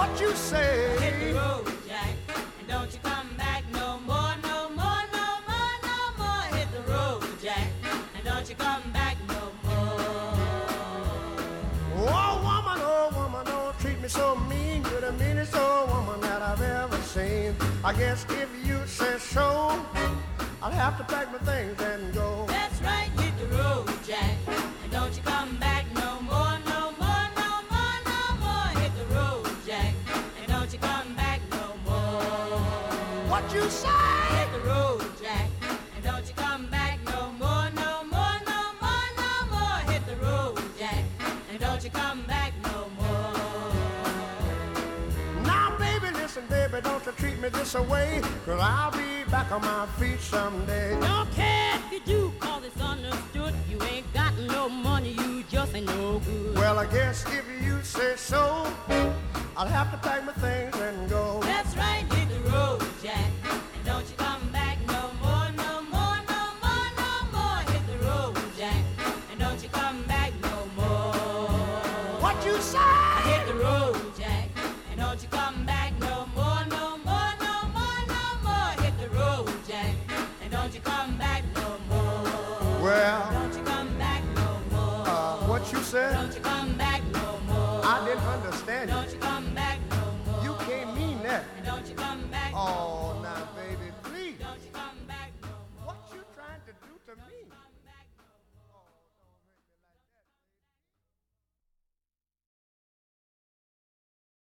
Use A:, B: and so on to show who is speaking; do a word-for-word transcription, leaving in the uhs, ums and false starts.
A: What you say?
B: Hit the road, Jack, and don't you come back no more, no more, no more, no more. Hit the road, Jack, and don't you come back no more.
A: Oh woman, oh woman, don't treat me so mean. You're the meanest old woman that I've ever seen. I guess if you say so, I'll have to pack my things and go.
B: That's right, hit the road, Jack, and don't you come back no more, no more, no more, no more. Hit the road, Jack, and don't you come back no more.
A: What you say?
B: Hit the road, Jack, and don't you come back no more, no more, no more, no more. Hit the road, Jack, and don't you come back no more.
A: Now baby, listen baby, don't you treat me this away, 'cause I'll be back on my feet someday.
B: Don't care if you do, cause it's understood. You ain't got no money, you just ain't no good.
A: Well, I guess if you say so, I'll have to pack my things and go.
B: That's right, hit the road, Jack, and don't you come back no more, no more, no more, no more. Hit the road, Jack, and don't you come back no more.
A: What you say?
B: Hit the road, Jack, and don't you come back no more, no more, no more, no more. Hit the road, Jack, and don't you come back no more.
A: Well,
B: Don't you come back no more.
A: uh, what you said?
B: Don't you come back no more.
A: I didn't understand you.
B: Don't you come back